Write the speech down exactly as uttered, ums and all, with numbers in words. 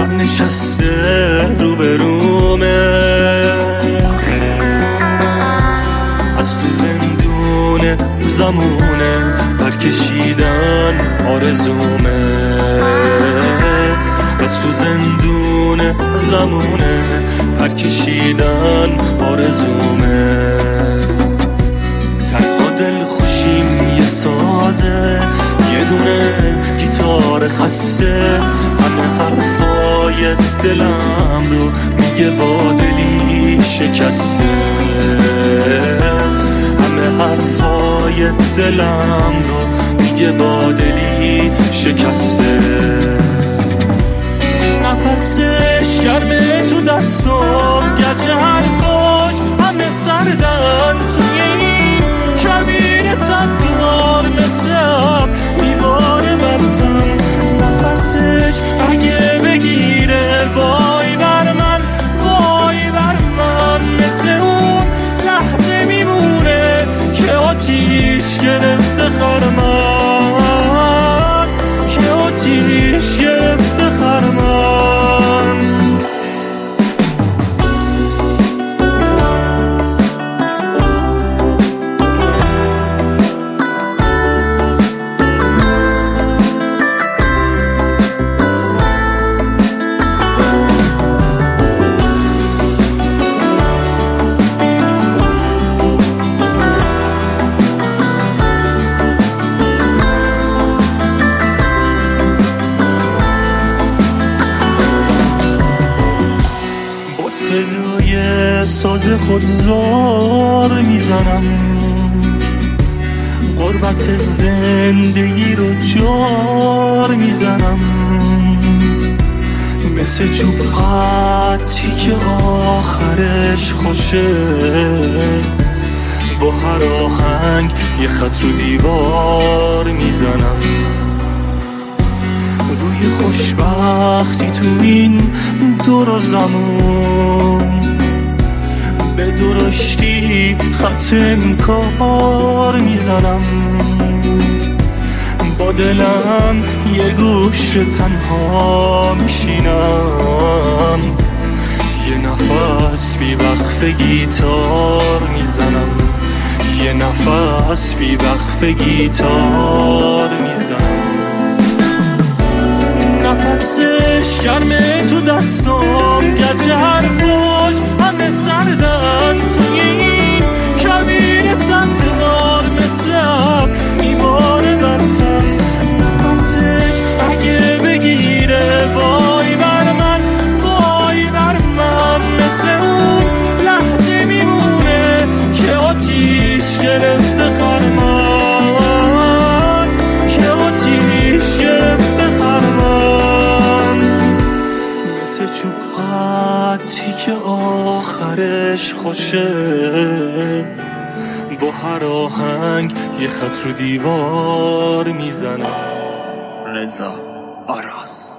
غم نشسته روبرومه، از تو زندون زمونه برکشیدن آرزومه، از تو زندون زمونه پرکشیدن آرزومه. تنها دل خوشیم یه سازه، یه دونه گیتار خسته، همه حرفای دلم رو میگه با دلی شکسته، همه حرفای دلم رو میگه با دلی شکسته. نفسش گرمه تو دستم، گرچه حرفاش همه سردن، توی این کبیر تنفیار مثل اب میباره برزم. نفسش اگه بگیره وای بر من، وای بر من، مثل اون لحظه میمونه که آتیش گرفته خرمن، که آتیش گرفته خرمن. صدای ساز خودزار میزنم، غربت زندگی رو جار میزنم، مثل چوب خطی که آخرش خوشه، با هر آهنگ یه خط رو دیوار میزنم. روی خوشبختی تو این دور و زمان، به درشتی خط انکار میزنم، با دلم یه گوش تنها میشینم، یه نفس بی وقف گیتار میزنم، یه نفس بی وقف گیتار میزنم. نفسش گرمه تو دستم، گرچه حرفاش همه سردن، توی این کبیر تنفیار مثل اب میباره برزم. نفسش اگه بگیره وای بر من، وای بر من، مثل اون لحظه میمونه که آتیش گرفته خرمن، که آتیش گرفته خرمن، مثل چوب خطی که آخرش خوشه، با هر آهنگ یه خط رو دیوار میزنم. رضا آراس.